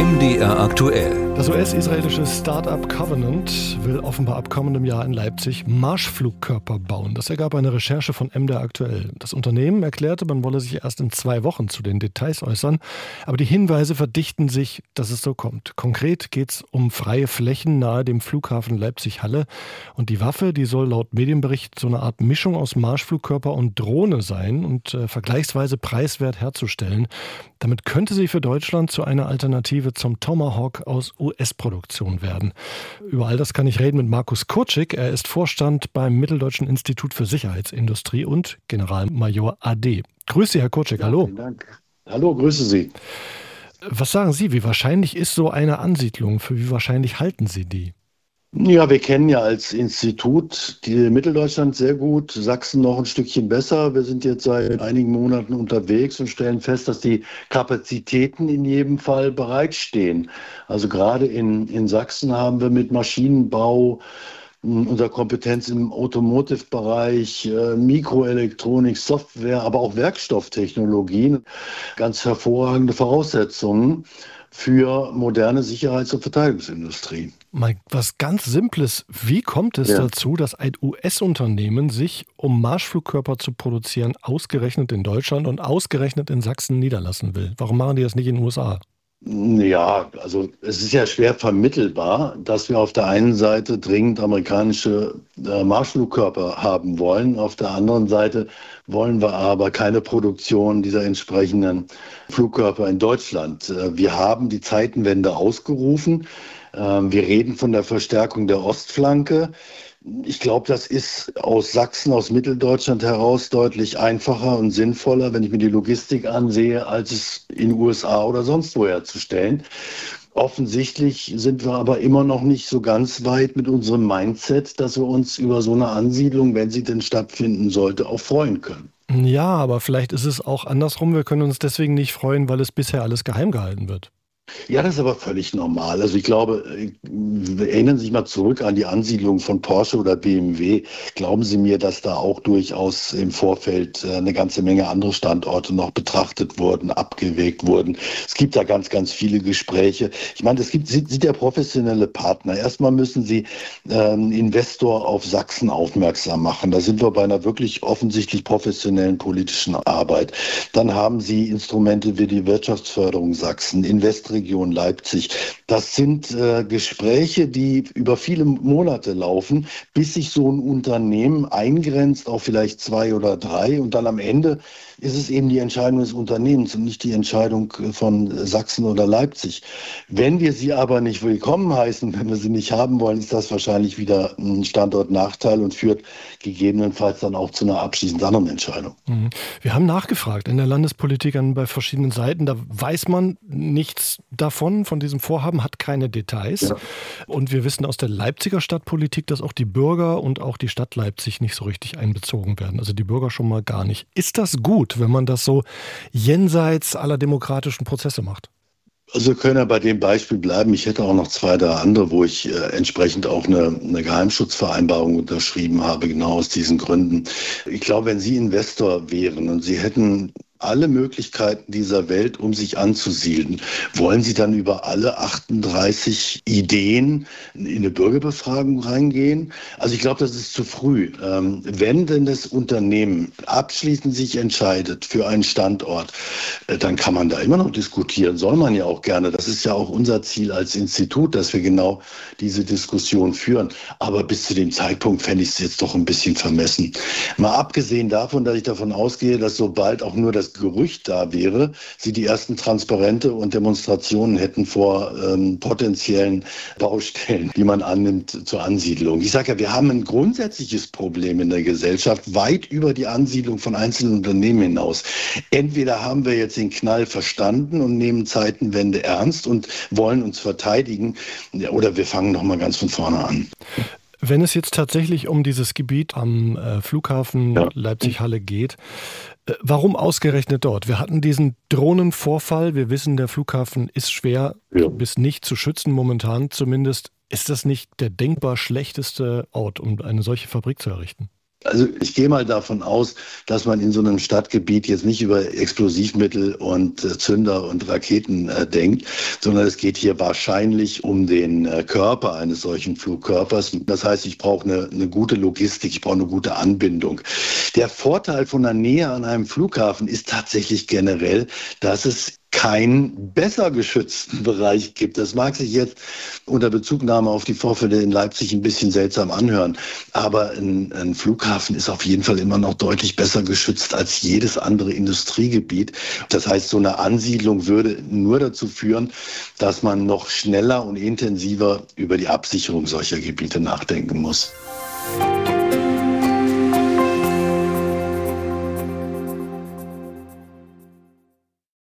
MDR aktuell. Das US-israelische Start-up Covenant will offenbar ab kommendem Jahr in Leipzig Marschflugkörper bauen. Das ergab eine Recherche von MDR aktuell. Das Unternehmen erklärte, man wolle sich erst in 2 Wochen zu den Details äußern. Aber die Hinweise verdichten sich, dass es so kommt. Konkret geht es um freie Flächen nahe dem Flughafen Leipzig-Halle. Und die Waffe, die soll laut Medienbericht so eine Art Mischung aus Marschflugkörper und Drohne sein und vergleichsweise preiswert herzustellen. Damit könnte sie für Deutschland zu einer Alternative zum Tomahawk aus US-Produktion werden. Über all das kann ich reden mit Markus Kurczyk. Er ist Vorstand beim Mitteldeutschen Institut für Sicherheitsindustrie und Generalmajor AD. Grüße Sie, Herr Kurczyk. Hallo. Vielen Dank. Hallo, grüße Sie. Was sagen Sie, wie wahrscheinlich ist so eine Ansiedlung? Für wie wahrscheinlich halten Sie die? Ja, wir kennen ja als Institut die Mitteldeutschland sehr gut, Sachsen noch ein Stückchen besser. Wir sind jetzt seit einigen Monaten unterwegs und stellen fest, dass die Kapazitäten in jedem Fall bereitstehen. Also gerade in Sachsen haben wir mit Maschinenbau, unserer Kompetenz im Automotive-Bereich, Mikroelektronik, Software, aber auch Werkstofftechnologien ganz hervorragende Voraussetzungen für moderne Sicherheits- und Verteidigungsindustrie. Mal was ganz Simples. Wie kommt es dazu, dass ein US-Unternehmen sich, um Marschflugkörper zu produzieren, ausgerechnet in Deutschland und ausgerechnet in Sachsen niederlassen will? Warum machen die das nicht in den USA? Ja, also es ist ja schwer vermittelbar, dass wir auf der einen Seite dringend amerikanische Marschflugkörper haben wollen. Auf der anderen Seite wollen wir aber keine Produktion dieser entsprechenden Flugkörper in Deutschland. Wir haben die Zeitenwende ausgerufen. Wir reden von der Verstärkung der Ostflanke. Ich glaube, das ist aus Sachsen, aus Mitteldeutschland heraus deutlich einfacher und sinnvoller, wenn ich mir die Logistik ansehe, als es in den USA oder sonst wo herzustellen. Offensichtlich sind wir aber immer noch nicht so ganz weit mit unserem Mindset, dass wir uns über so eine Ansiedlung, wenn sie denn stattfinden sollte, auch freuen können. Ja, aber vielleicht ist es auch andersrum. Wir können uns deswegen nicht freuen, weil es bisher alles geheim gehalten wird. Ja, das ist aber völlig normal. Also ich glaube, erinnern Sie sich mal zurück an die Ansiedlung von Porsche oder BMW. Glauben Sie mir, dass da auch durchaus im Vorfeld eine ganze Menge andere Standorte noch betrachtet wurden, abgewägt wurden. Es gibt da ganz, ganz viele Gespräche. Ich meine, sind ja professionelle Partner. Erstmal müssen Sie Investor auf Sachsen aufmerksam machen. Da sind wir bei einer wirklich offensichtlich professionellen politischen Arbeit. Dann haben Sie Instrumente wie die Wirtschaftsförderung Sachsen, Investregion Leipzig. Das sind Gespräche, die über viele Monate laufen, bis sich so ein Unternehmen eingrenzt auf vielleicht 2 oder 3 und dann am Ende ist es eben die Entscheidung des Unternehmens und nicht die Entscheidung von Sachsen oder Leipzig. Wenn wir sie aber nicht willkommen heißen, wenn wir sie nicht haben wollen, ist das wahrscheinlich wieder ein Standortnachteil und führt gegebenenfalls dann auch zu einer abschließend anderen Entscheidung. Wir haben nachgefragt in der Landespolitik bei verschiedenen Seiten. Da weiß man nichts davon, von diesem Vorhaben, hat keine Details. Ja. Und wir wissen aus der Leipziger Stadtpolitik, dass auch die Bürger und auch die Stadt Leipzig nicht so richtig einbezogen werden. Also die Bürger schon mal gar nicht. Ist das gut, wenn man das so jenseits aller demokratischen Prozesse macht? Also wir können ja bei dem Beispiel bleiben. Ich hätte auch noch 2, 3 andere, wo ich entsprechend auch eine Geheimschutzvereinbarung unterschrieben habe, genau aus diesen Gründen. Ich glaube, wenn Sie Investor wären und Sie hätten alle Möglichkeiten dieser Welt, um sich anzusiedeln. Wollen Sie dann über alle 38 Ideen in eine Bürgerbefragung reingehen? Also ich glaube, das ist zu früh. Wenn denn das Unternehmen abschließend sich entscheidet für einen Standort, dann kann man da immer noch diskutieren. Soll man ja auch gerne. Das ist ja auch unser Ziel als Institut, dass wir genau diese Diskussion führen. Aber bis zu dem Zeitpunkt fände ich es jetzt doch ein bisschen vermessen. Mal abgesehen davon, dass ich davon ausgehe, dass sobald auch nur das Gerücht da wäre, sie die ersten Transparente und Demonstrationen hätten vor potenziellen Baustellen, die man annimmt zur Ansiedlung. Ich sage ja, wir haben ein grundsätzliches Problem in der Gesellschaft, weit über die Ansiedlung von einzelnen Unternehmen hinaus. Entweder haben wir jetzt den Knall verstanden und nehmen Zeitenwende ernst und wollen uns verteidigen, oder wir fangen nochmal ganz von vorne an. Wenn es jetzt tatsächlich um dieses Gebiet am Flughafen Leipzig-Halle geht, warum ausgerechnet dort? Wir hatten diesen Drohnenvorfall. Wir wissen, der Flughafen ist schwer bis nicht zu schützen, momentan zumindest. Ist das nicht der denkbar schlechteste Ort, um eine solche Fabrik zu errichten? Also ich gehe mal davon aus, dass man in so einem Stadtgebiet jetzt nicht über Explosivmittel und Zünder und Raketen denkt, sondern es geht hier wahrscheinlich um den Körper eines solchen Flugkörpers. Das heißt, ich brauche eine gute Logistik, ich brauche eine gute Anbindung. Der Vorteil von der Nähe an einem Flughafen ist tatsächlich generell, dass es keinen besser geschützten Bereich gibt. Das mag sich jetzt unter Bezugnahme auf die Vorfälle in Leipzig ein bisschen seltsam anhören, aber ein Flughafen ist auf jeden Fall immer noch deutlich besser geschützt als jedes andere Industriegebiet. Das heißt, so eine Ansiedlung würde nur dazu führen, dass man noch schneller und intensiver über die Absicherung solcher Gebiete nachdenken muss.